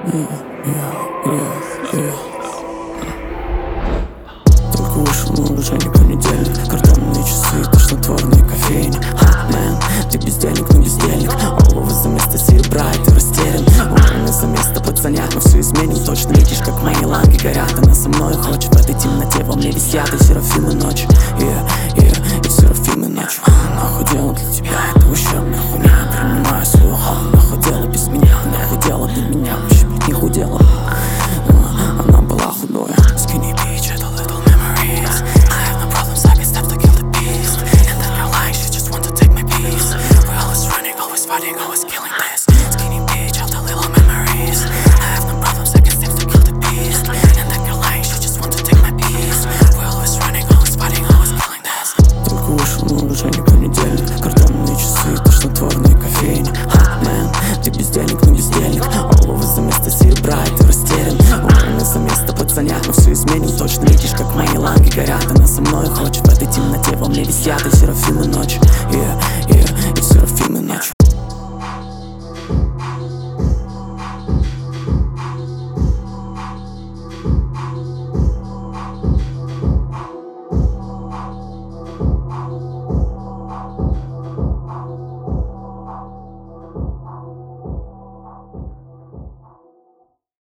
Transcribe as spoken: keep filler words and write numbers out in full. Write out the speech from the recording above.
Только вышел, но уже не понедельник. Картонные часы, тошнотворные кофейни. Hot man, ты без денег, но бездельник. Олово за место серебра, и ты растерян. Убраны за место пацанят, мы все изменим. Точно видишь, как мои лампы горят. Она со мной хочет, в этой темноте во мне висят и серафимы ночью. Yeah, yeah, и серафимы ночью. Нахуй дело для тебя, это ущербная хуйня. Принимаю свою хам, нахуй дело без меня. Нахуй дело для меня, вообще блядь, не худела. Она была худой. Skinny bitch, это little memories. I have no problems, I can step to kill the beast. And then you're lying, she just want to take my piece. We're always running, always fighting, always killing this. Skinny bitch, all the little memories. I have no problems, I can step to kill the beast. And then you're lying, she just want to take my piece. We're always running, always fighting, always killing this. Только вышел, но уже не понедельник. Картонные часы, тошнотворные кофейни. Hot man, ты без денег, но бездельник. Олово за место серебра, и ты растерян. Убраны за место пацанят, мы все изменим. Точно видишь, как мои лампы горят. Она со мной хочет, в этой темноте во мне висят и серафимы ночью. Yeah, yeah, и серафимы ночью.